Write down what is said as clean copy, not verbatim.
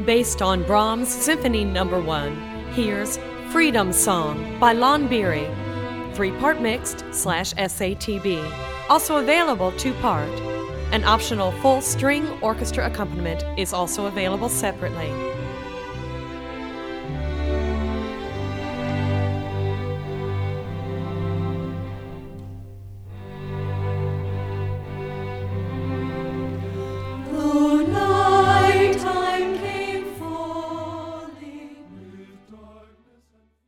Based on Brahms' Symphony No. 1, here's Freedom Song by Lon Beery, 3-part mixed/SATB, also available 2-part. An optional full string orchestra accompaniment is also available separately.